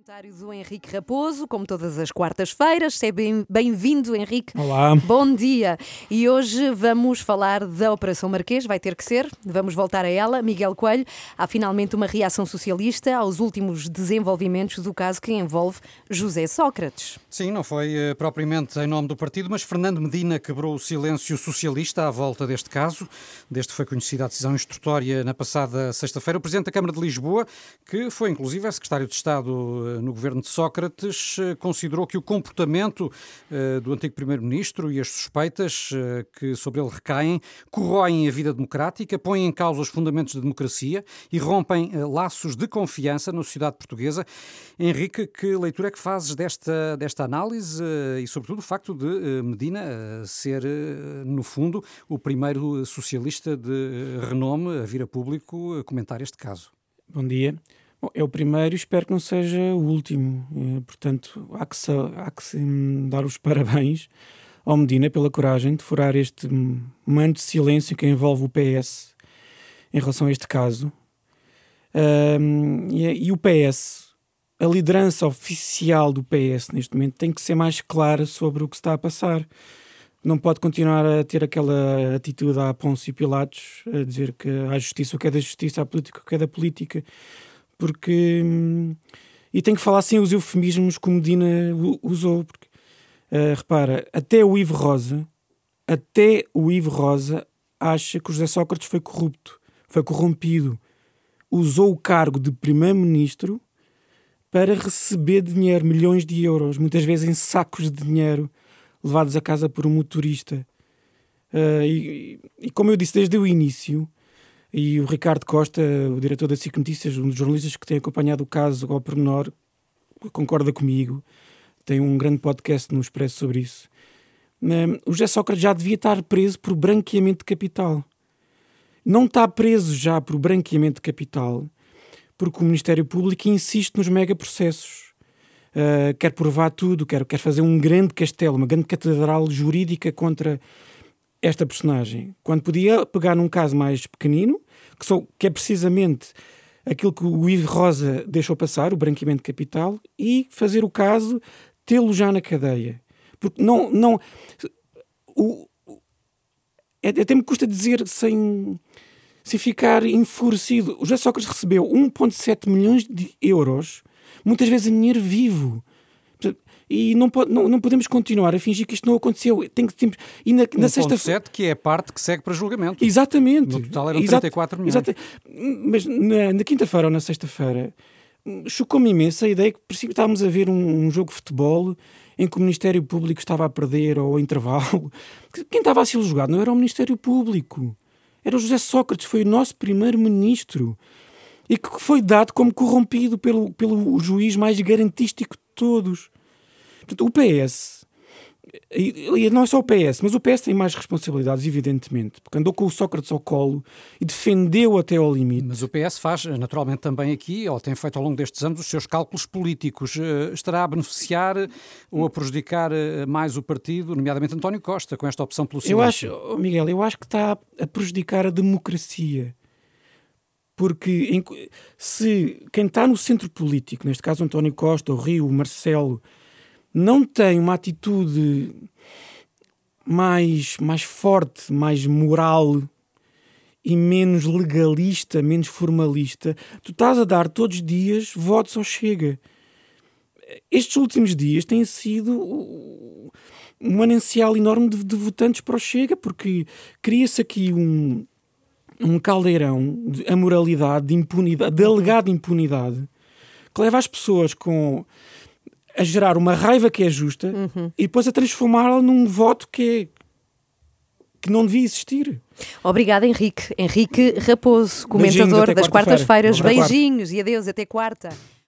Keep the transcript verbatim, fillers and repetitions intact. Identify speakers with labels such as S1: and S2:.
S1: Comentário do Henrique Raposo, como todas as quartas-feiras. Seja bem- bem-vindo, Henrique.
S2: Olá.
S1: Bom dia. E hoje vamos falar da Operação Marquês, vai ter que ser. Vamos voltar a ela. Miguel Coelho, há finalmente uma reação socialista aos últimos desenvolvimentos do caso que envolve José Sócrates.
S3: Sim, não foi eh, propriamente em nome do partido, mas Fernando Medina quebrou o silêncio socialista à volta deste caso. Desde que foi conhecida a decisão instrutória na passada sexta-feira, o Presidente da Câmara de Lisboa, que foi inclusive secretário de Estado no governo de Sócrates, considerou que o comportamento uh, do antigo primeiro-ministro e as suspeitas uh, que sobre ele recaem corroem a vida democrática, põem em causa os fundamentos da democracia e rompem uh, laços de confiança na sociedade portuguesa. Henrique, que leitura é que fazes desta, desta análise uh, e sobretudo o facto de uh, Medina uh, ser, uh, no fundo, o primeiro socialista de renome a vir a público uh, comentar este caso?
S2: Bom dia. Bom, é o primeiro e espero que não seja o último. Eh, portanto, há que, se, há que se, hum, dar os parabéns ao Medina pela coragem de furar este hum, manto de silêncio que envolve o P S em relação a este caso. Um, e, e o P S, a liderança oficial do P S neste momento tem que ser mais clara sobre o que se está a passar. Não pode continuar a ter aquela atitude à Pôncio Pilatos, a dizer que há justiça o que é da justiça, há política o que é da política. Porque, e tem que falar sem os eufemismos que o Medina usou, porque, uh, repara, até o Ivo Rosa, até o Ivo Rosa acha que o José Sócrates foi corrupto, foi corrompido, usou o cargo de primeiro-ministro para receber dinheiro, milhões de euros, muitas vezes em sacos de dinheiro, levados a casa por um motorista. Uh, e, e como eu disse desde o início, e o Ricardo Costa, o diretor da SIC Notícias, um dos jornalistas que tem acompanhado o caso ao pormenor, concorda comigo, tem um grande podcast no Expresso sobre isso. O José Sócrates já devia estar preso por branqueamento de capital. Não está preso já por branqueamento de capital porque o Ministério Público insiste nos megaprocessos. Uh, quer provar tudo, quer, quer fazer um grande castelo, uma grande catedral jurídica contra esta personagem, quando podia pegar num caso mais pequenino, que, só, que é precisamente aquilo que o Ivo Rosa deixou passar, o branqueamento de capital, e fazer o caso, tê-lo já na cadeia. Porque não... não o, é, até me custa dizer sem, sem ficar enfurecido. O José Sócrates recebeu um vírgula sete milhões de euros, muitas vezes em dinheiro vivo. E não, pode, não, não podemos continuar a fingir que isto não aconteceu. Tem que, tem, e na, na
S3: sexta-feira, que é a parte que segue para julgamento.
S2: Exatamente.
S3: No total eram
S2: Exato,
S3: trinta e quatro milhões.
S2: Exato, mas na, na quinta-feira ou na sexta-feira chocou-me imenso a ideia que estávamos a ver um, um jogo de futebol em que o Ministério Público estava a perder ou ao intervalo. Quem estava a ser julgado não era o Ministério Público. Era o José Sócrates, foi o nosso primeiro-ministro. E que foi dado como corrompido pelo, pelo juiz mais garantístico de todos. Portanto, o P S, e não é só o P S, mas o P S tem mais responsabilidades, evidentemente, porque andou com o Sócrates ao colo e defendeu até ao limite.
S3: Mas o P S faz, naturalmente, também aqui, ou tem feito ao longo destes anos, os seus cálculos políticos. Estará a beneficiar ou a prejudicar mais o partido, nomeadamente António Costa, com esta opção pelo silêncio?
S2: Eu acho, Miguel, eu acho que está a prejudicar a democracia. Porque se quem está no centro político, neste caso António Costa, o Rio, o Marcelo, não tem uma atitude mais, mais forte, mais moral e menos legalista, menos formalista, tu estás a dar todos os dias votos ao Chega. Estes últimos dias têm sido um manancial enorme de, de votantes para o Chega, porque cria-se aqui um, um caldeirão de amoralidade, de impunidade, de alegada impunidade, que leva as pessoas com... a gerar uma raiva que é justa, uhum, e depois a transformá-la num voto que, é, que não devia existir.
S1: Obrigada, Henrique. Henrique Raposo, comentador das quartas-feiras. Beijinhos e adeus, até quarta.